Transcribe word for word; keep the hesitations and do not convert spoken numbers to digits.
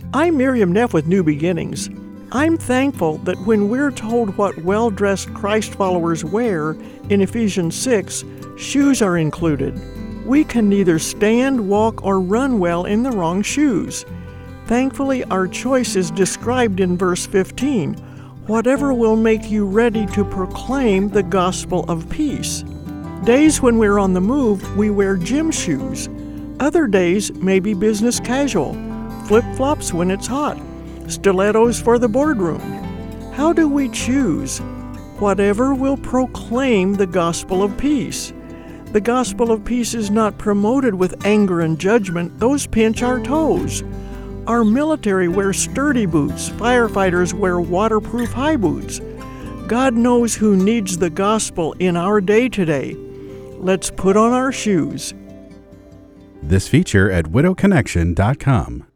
I'm Miriam Neff with New Beginnings. I'm thankful that when we're told what well-dressed Christ followers wear in Ephesians six, shoes are included. We can neither stand, walk, or run well in the wrong shoes. Thankfully, our choice is described in verse fifteen, whatever will make you ready to proclaim the gospel of peace. Days when we're on the move, we wear gym shoes. Other days may be business casual, flip-flops when it's hot, stilettos for the boardroom. How do we choose? Whatever will proclaim the gospel of peace. The gospel of peace is not promoted with anger and judgment. Those pinch our toes. Our military wear sturdy boots. Firefighters wear waterproof high boots. God knows who needs the gospel in our day today. Let's put on our shoes. This feature at widow connection dot com.